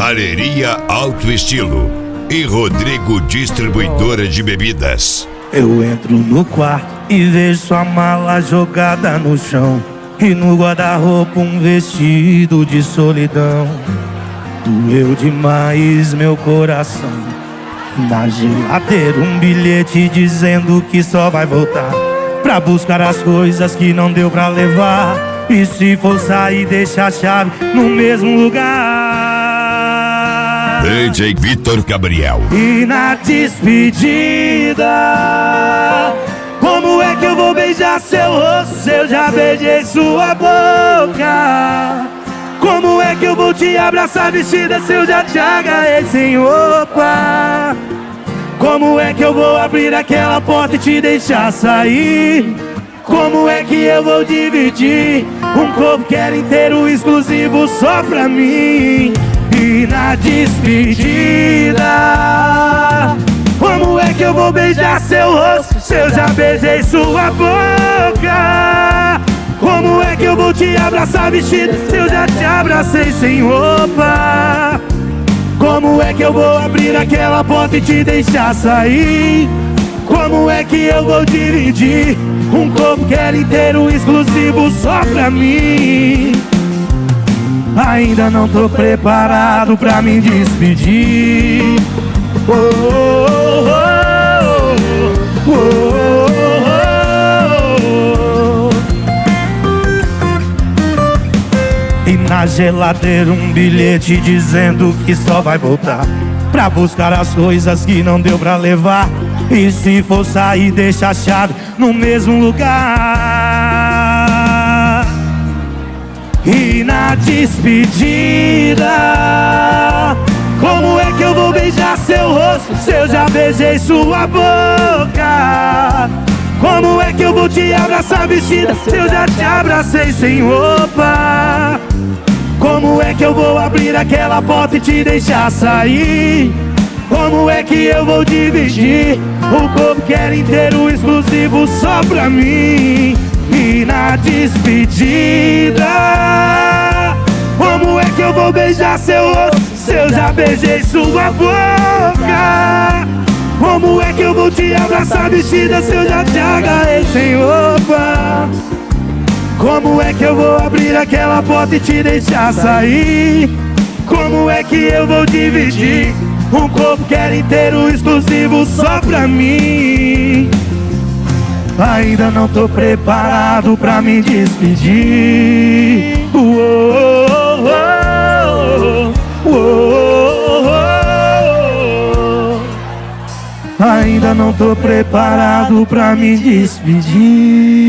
Galeria Alto Estilo e Rodrigo Distribuidora de Bebidas. Eu entro no quarto e vejo sua mala jogada no chão, e no guarda-roupa um vestido de solidão. Doeu demais meu coração. Na geladeira um bilhete dizendo que só vai voltar pra buscar as coisas que não deu pra levar. E se for sair, deixa a chave no mesmo lugar. DJ Vitor Gabriel. E na despedida, como é que eu vou beijar seu rosto se eu já beijei sua boca? Como é que eu vou te abraçar vestida se eu já te agarrei sem roupa? Como é que eu vou abrir aquela porta e te deixar sair? Como é que eu vou dividir um corpo que era inteiro exclusivo só pra mim? E na despedida, como é que eu vou beijar seu rosto se eu já beijei sua boca? Como é que eu vou te abraçar vestida se eu já te abracei sem roupa? Como é que eu vou abrir aquela porta e te deixar sair? Como é que eu vou dividir um corpo que era inteiro exclusivo só pra mim? Ainda não tô preparado pra me despedir. Oh, oh, oh, oh, oh, oh. E na geladeira um bilhete dizendo que só vai voltar pra buscar as coisas que não deu pra levar. E se for sair, deixa a chave no mesmo lugar. E na despedida, como é que eu vou beijar seu rosto se eu já beijei sua boca? Como é que eu vou te abraçar vestida se eu já te abracei sem roupa? Como é que eu vou abrir aquela porta e te deixar sair? Como é que eu vou dividir o corpo que era inteiro exclusivo só pra mim? E na despedida, como é que eu vou beijar seu rosto se eu já beijei sua boca? Como é que eu vou te abraçar vestida se eu já te agarrei sem roupa? Como é que eu vou abrir aquela porta e te deixar sair? Como é que eu vou dividir um corpo que era inteiro exclusivo só pra mim? Ainda não tô preparado pra me despedir. Ainda não tô preparado pra me despedir.